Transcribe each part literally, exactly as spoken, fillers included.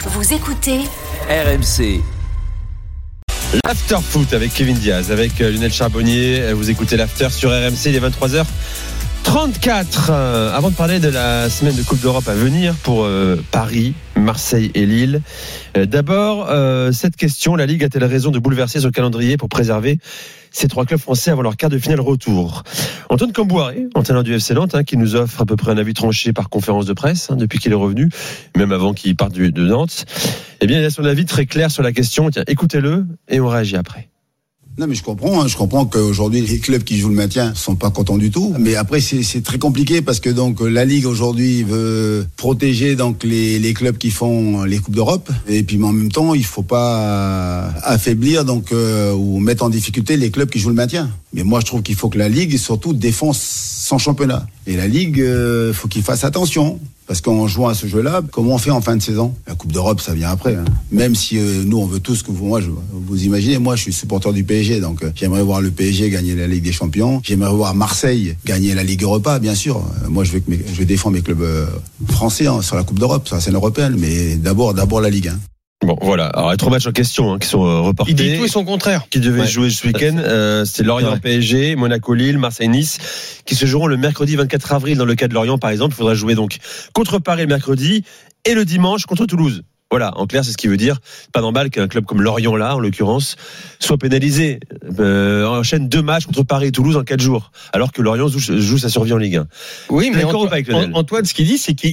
Vous écoutez R M C. L'After Foot avec Kevin Diaz, avec Lionel Charbonnier. Vous écoutez l'After sur R M C, il est vingt-trois heures trente-quatre. Euh, avant de parler de la semaine de Coupe d'Europe à venir pour euh, Paris, Marseille et Lille, euh, d'abord, euh, cette question, la Ligue a-t-elle raison de bouleverser son calendrier pour préserver ces trois clubs français avant leur quart de finale retour? Antoine Kombouaré, entraîneur du F C Nantes, hein, qui nous offre à peu près un avis tranché par conférence de presse hein, depuis qu'il est revenu, même avant qu'il parte du, de Nantes. Eh bien, il a son avis très clair sur la question. Tiens, écoutez-le et on réagit après. Non mais je comprends, hein, je comprends qu'aujourd'hui les clubs qui jouent le maintien sont pas contents du tout. Mais après c'est, c'est très compliqué parce que donc la Ligue aujourd'hui veut protéger donc les, les clubs qui font les coupes d'Europe et puis mais en même temps il faut pas affaiblir donc euh, ou mettre en difficulté les clubs qui jouent le maintien. Mais moi je trouve qu'il faut que la Ligue surtout défende son championnat et la Ligue euh, faut qu'il fasse attention. Parce qu'en jouant à ce jeu-là, comment on fait en fin de saison? La Coupe d'Europe, ça vient après. Hein. Même si euh, nous, on veut tous que vous, moi, je, vous imaginez, moi, je suis supporter du P S G, donc euh, j'aimerais voir le P S G gagner la Ligue des Champions. J'aimerais voir Marseille gagner la Ligue Europa, bien sûr. Euh, moi, je veux que mes, je vais défendre mes clubs euh, français hein, sur la Coupe d'Europe, sur la scène européenne, mais d'abord, d'abord la Ligue. Hein. Bon, voilà. Alors, les trois matchs en question hein, qui sont euh, reportés. Il dit tout et son contraire. Qui devaient ouais. jouer ce week-end. Euh, c'est Lorient P S G, Monaco-Lille, Marseille-Nice, qui se joueront le mercredi vingt-quatre avril. Dans le cas de Lorient, par exemple, il faudra jouer donc contre Paris le mercredi et le dimanche contre Toulouse. Voilà, en clair, c'est ce qui veut dire pas d'emballe qu'un club comme Lorient, là, en l'occurrence, soit pénalisé. Euh, enchaîne deux matchs contre Paris et Toulouse en quatre jours, alors que Lorient joue, joue sa survie en Ligue un. Oui, mais Antoine, Antoine, Antoine, ce qu'il dit, c'est que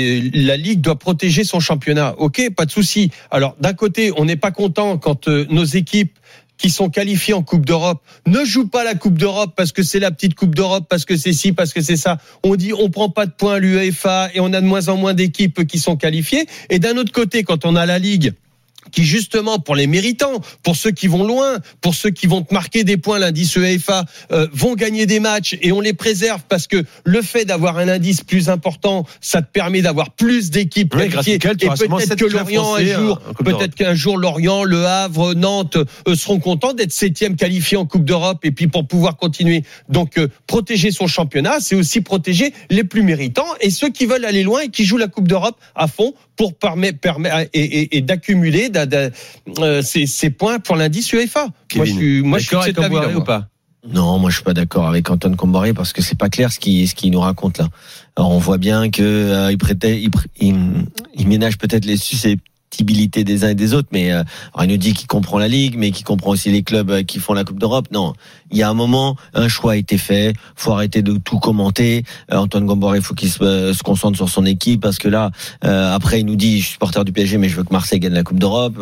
la Ligue doit protéger son championnat. Ok, pas de souci. Alors, d'un côté, on n'est pas content quand euh, nos équipes qui sont qualifiés en Coupe d'Europe ne jouent pas la Coupe d'Europe parce que c'est la petite Coupe d'Europe, parce que c'est ci, parce que c'est ça. On dit on prend pas de points à l'UEFA et on a de moins en moins d'équipes qui sont qualifiées. Et d'un autre côté, quand on a la Ligue qui justement pour les méritants, pour ceux qui vont loin, pour ceux qui vont te marquer des points, l'indice UEFA, euh, vont gagner des matchs et on les préserve parce que le fait d'avoir un indice plus important, ça te permet d'avoir plus d'équipes oui, qualifiées. Et peut-être que Lorient un jour, peut-être qu'un jour Lorient, Le Havre, Nantes euh, seront contents d'être septième qualifiés en Coupe d'Europe et puis pour pouvoir continuer. Donc euh, protéger son championnat, c'est aussi protéger les plus méritants et ceux qui veulent aller loin et qui jouent la Coupe d'Europe à fond pour permettre permet, et, et, et d'accumuler de, de, euh, ces, ces points pour l'indice UEFA. Kevin, moi, je suis, moi, je suis de cet avis-là, ou pas? Non, moi je suis pas d'accord avec Antoine Kombouaré parce que c'est pas clair ce qu'il ce qu'il nous raconte là. Alors on voit bien que euh, il prêtait, il, il, il ménage peut-être les susceptibilités des uns et des autres, mais euh, alors il nous dit qu'il comprend la Ligue, mais qu'il comprend aussi les clubs qui font la Coupe d'Europe. Non, il y a un moment, un choix a été fait. Faut arrêter de tout commenter. Euh, Antoine Kombouaré, il faut qu'il se, euh, se concentre sur son équipe parce que là, euh, après, il nous dit, je suis supporter du P S G, mais je veux que Marseille gagne la Coupe d'Europe.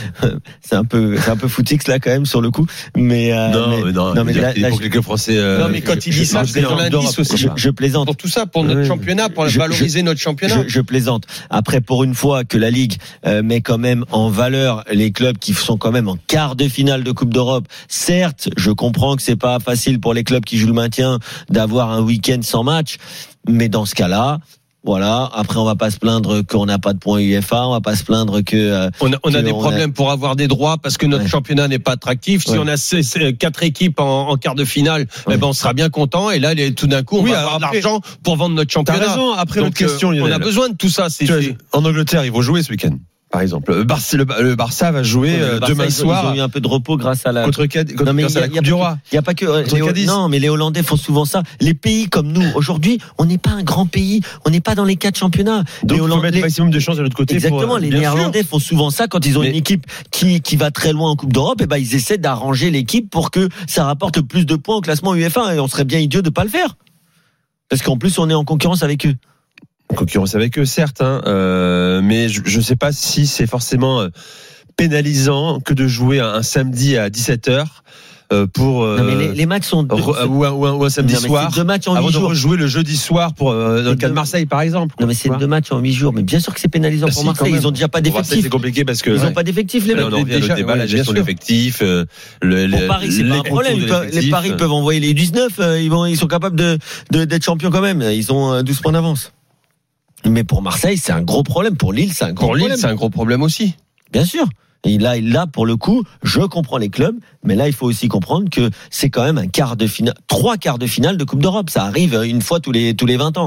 c'est un peu, c'est un peu footix là quand même sur le coup. Mais euh, non, mais, mais non, non, mais là, là, pour je... les clubs français. Euh, non, mais quand il dit ça, c'est pour l'indice aussi. Je, je plaisante. Pour tout ça, pour notre oui. championnat, pour je, valoriser je, notre championnat. Je, je plaisante. Après, pour une fois que la Ligue euh, met quand même en valeur les clubs qui sont quand même en quart de finale de Coupe d'Europe. Certes, je comprends que c'est pas facile pour les clubs qui jouent le maintien d'avoir un week-end sans match, mais dans ce cas-là, voilà. Après, on va pas se plaindre qu'on n'a pas de points UEFA, on va pas se plaindre que euh, on a, on a que des on problèmes a... pour avoir des droits parce que notre ouais. championnat n'est pas attractif. Si ouais. on a c- c- quatre équipes en, en quart de finale, ouais. eh ben on sera bien content. Et là, les, tout d'un coup, on oui, va avoir de l'argent pour vendre notre championnat. T'as raison. Après, notre question, euh, on a besoin de tout ça. C'est, c'est... En Angleterre, ils vont jouer ce week-end. Par exemple, le Barça, le, le Barça va jouer ouais, Barça, demain ils soir. Ils ont eu un peu de repos grâce à la contre, contre, non, mais grâce y a, à la Coupe du Roi. Il y a pas que les, non, mais les Hollandais font souvent ça. Les pays comme nous, aujourd'hui, on n'est pas un grand pays, on n'est pas dans les quatre championnats. Donc les il faut mettre le maximum de chance de l'autre côté. Exactement. Pour, les Néerlandais font souvent ça quand ils ont mais... une équipe qui qui va très loin en Coupe d'Europe. Et ben ils essaient d'arranger l'équipe pour que ça rapporte plus de points au classement UEFA. Et on serait bien idiot de pas le faire. Parce qu'en plus, on est en concurrence avec eux. Concurrence avec eux, certes, hein, euh, mais je ne sais pas si c'est forcément pénalisant que de jouer un, un samedi à dix-sept heures euh, pour euh, non, mais les, les matchs sont deux, re, ou, un, ou, un, ou un samedi non, soir deux matchs en avant huit de jours. rejouer le jeudi soir pour euh, dans le cas deux... de Marseille par exemple. Non mais c'est deux matchs en huit jours, mais bien sûr que c'est pénalisant bah, pour si, Marseille. Ils ont déjà pas d'effectifs. Marseille, c'est compliqué parce que ils ouais. n'ont pas d'effectifs les mecs. On en revient au débat, la gestion de l'effectif. Euh, le, pour Paris, c'est pas un problème. Les Paris peuvent envoyer les dix-neuf. Ils vont, ils sont capables de, de d'être champions quand même. Ils ont douze points d'avance. Mais pour Marseille, c'est un gros problème. Pour Lille, c'est un gros pour problème. Pour Lille, c'est un gros problème aussi. Bien sûr. Et là, là, pour le coup, je comprends les clubs, mais là, il faut aussi comprendre que c'est quand même un quart de finale, trois quarts de finale de Coupe d'Europe. Ça arrive une fois tous les tous les vingt ans.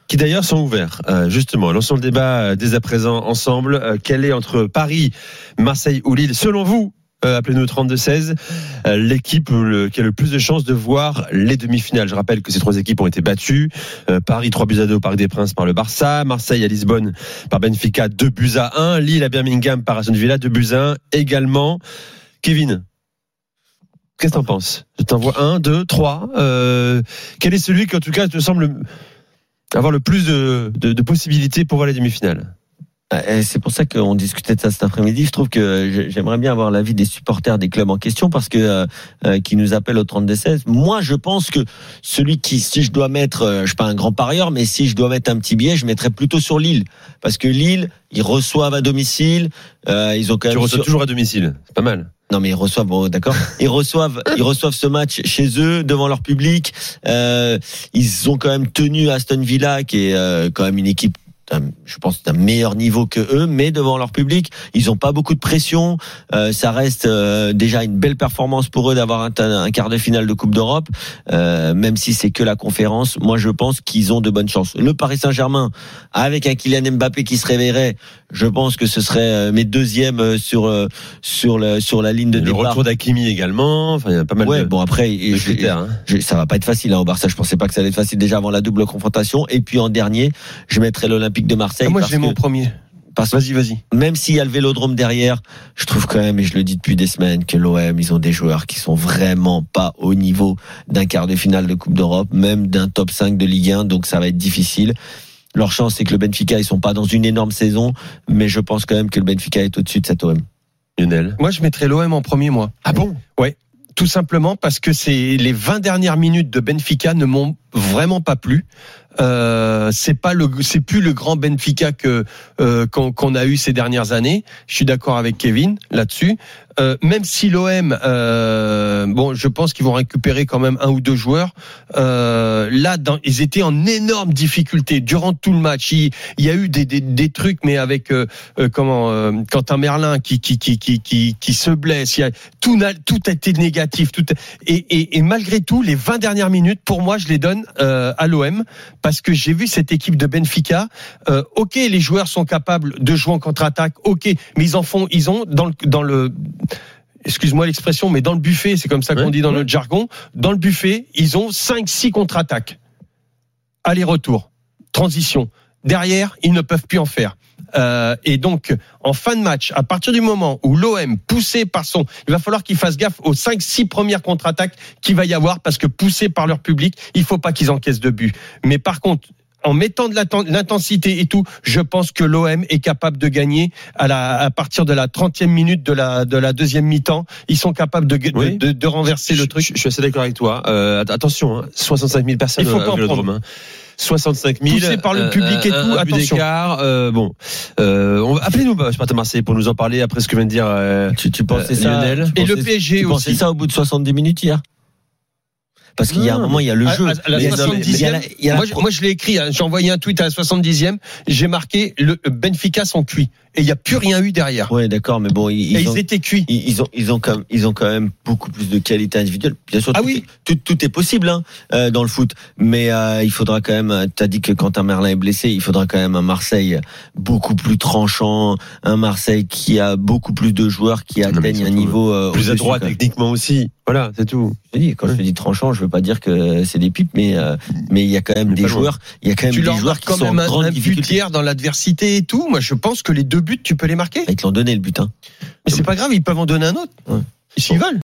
qui d'ailleurs sont ouverts. Euh, justement, lançons le débat dès à présent ensemble. Euh, quel est entre Paris, Marseille ou Lille, selon vous, euh, appelez-nous au trente-deux seize, euh, l'équipe le, qui a le plus de chances de voir les demi-finales. Je rappelle que ces trois équipes ont été battues. Euh, Paris trois buts à deux au Parc des Princes par le Barça, Marseille à Lisbonne par Benfica deux buts à un, Lille à Birmingham par Aston Villa deux buts à un également. Kevin, qu'est-ce que t'en penses? Je t'envoie un, deux, trois. Euh, quel est celui qui en tout cas te semble avoir le plus de, de, de possibilités pour voir les demi-finales? Et c'est pour ça qu'on discutait de ça cet après-midi. Je trouve que j'aimerais bien avoir l'avis des supporters des clubs en question parce que euh, qui nous appellent au trente-deux seize. Moi, je pense que celui qui, si je dois mettre, euh, je suis pas un grand parieur, mais si je dois mettre un petit billet, je mettrais plutôt sur Lille parce que Lille, ils reçoivent à domicile. Euh, ils ont quand même. Tu reçois sur... toujours à domicile, c'est pas mal. Non mais ils reçoivent, bon, d'accord. Ils reçoivent, ils reçoivent ce match chez eux devant leur public. Euh, ils ont quand même tenu Aston Villa, qui est euh, quand même une équipe, je pense, d'un meilleur niveau que eux, mais devant leur public, ils ont pas beaucoup de pression. Euh, ça reste euh, déjà une belle performance pour eux d'avoir un, un quart de finale de Coupe d'Europe, euh, même si c'est que la conférence. Moi, je pense qu'ils ont de bonnes chances. Le Paris Saint-Germain, avec un Kylian Mbappé qui se réveillerait, je pense que ce serait mes deuxièmes sur sur le sur la ligne de le départ. Le retour d'Hakimi également. Enfin, il y a pas mal ouais, de. Bon après, de critères, hein. je, ça va pas être facile hein, au Barça. Je pensais pas que ça allait être facile déjà avant la double confrontation. Et puis en dernier, je mettrais l'Olympique de Marseille. Ah, moi, parce je l'ai que, mon premier. Parce vas-y, vas-y. Même s'il y a le Vélodrome derrière, je trouve quand même, et je le dis depuis des semaines, que l'O M, ils ont des joueurs qui sont vraiment pas au niveau d'un quart de finale de Coupe d'Europe, même d'un top cinq de Ligue un. Donc ça va être difficile. Leur chance, c'est que le Benfica, ils sont pas dans une énorme saison, mais je pense quand même que le Benfica est au-dessus de cet O M. Lionel. Moi, je mettrais l'O M en premier, moi. Ah bon? Ouais. Tout simplement parce que c'est les vingt dernières minutes de Benfica ne m'ont vraiment pas plu. Euh, c'est pas le, c'est plus le grand Benfica que euh, qu'on, qu'on a eu ces dernières années. Je suis d'accord avec Kevin là-dessus. Euh, même si l'O M, euh, bon, je pense qu'ils vont récupérer quand même un ou deux joueurs. Euh, là, dans, ils étaient en énorme difficulté durant tout le match. Il, il y a eu des, des, des trucs, mais avec euh, euh, comment euh, Quentin Merlin qui qui qui qui qui, qui se blesse. Il y a, tout n'a, tout a été négatif. Tout et, et, et malgré tout, les vingt dernières minutes, pour moi, je les donne euh, à l'O M parce que j'ai vu cette équipe de Benfica. Euh, ok, les joueurs sont capables de jouer en contre-attaque. Ok, mais ils en font, ils ont dans le dans le excuse-moi l'expression, mais dans le buffet, c'est comme ça qu'on ouais, dit dans ouais. notre jargon, dans le buffet, ils ont cinq six contre-attaques. Aller-retour, transition. Derrière, ils ne peuvent plus en faire. Euh, et donc, en fin de match, à partir du moment où l'O M, poussé par son... Il va falloir qu'ils fassent gaffe aux cinq six premières contre-attaques qu'il va y avoir, parce que poussé par leur public, il ne faut pas qu'ils encaissent de but. Mais par contre, en mettant de l'intensité et tout, je pense que l'O M est capable de gagner à, la, à partir de la trentième minute de la, de la deuxième mi-temps. Ils sont capables de, oui. de, de, de renverser je, le truc. Je, je suis assez d'accord avec toi. Euh, attention, hein, soixante-cinq mille personnes il faut au Vélodrome. Hein. soixante-cinq mille poussé par le public et euh, tout. Un attention. Euh, bon, euh, on va appelez-nous, Sparta Marseille, pour nous en parler après ce que vient de dire. Euh, tu, tu pensais euh, ça Lionel. Et le P S G tu aussi. pensais ça au bout de soixante-dix minutes hier? Parce qu'il y a un moment, il y a le à, jeu. À, à la soixante-dixième, moi, la... moi, je l'ai écrit, hein, j'ai envoyé un tweet à la soixante-dixième, j'ai marqué le Benfica sont cuits. Et il n'y a plus rien eu derrière. Ouais, d'accord, mais bon, ils, ils, ont, ils étaient cuits. Ils, ils ont, ils ont quand même, ils ont quand même beaucoup plus de qualité individuelle. Bien sûr, ah tout, oui. est, tout, tout est possible, hein, euh, dans le foot. Mais, euh, il faudra quand même, t'as dit que Quentin Merlin est blessé, il faudra quand même un Marseille beaucoup plus tranchant, un Marseille qui a beaucoup plus de joueurs qui non, atteignent un niveau, euh, plus à droite techniquement aussi. Voilà, c'est tout. Je dis, quand ouais. je te dis tranchant, je veux pas dire que c'est des pipes, mais, euh, mais il y a quand même mais des joueurs, il y a quand même tu des joueurs qui quand sont même en grande un difficulté. Hier dans l'adversité et tout. Moi, je pense que les deux buts, tu peux les marquer. Ils te l'ont donné le but, hein. Mais c'est pas grave, ils peuvent en donner un autre. Ouais. S'ils bon. veulent.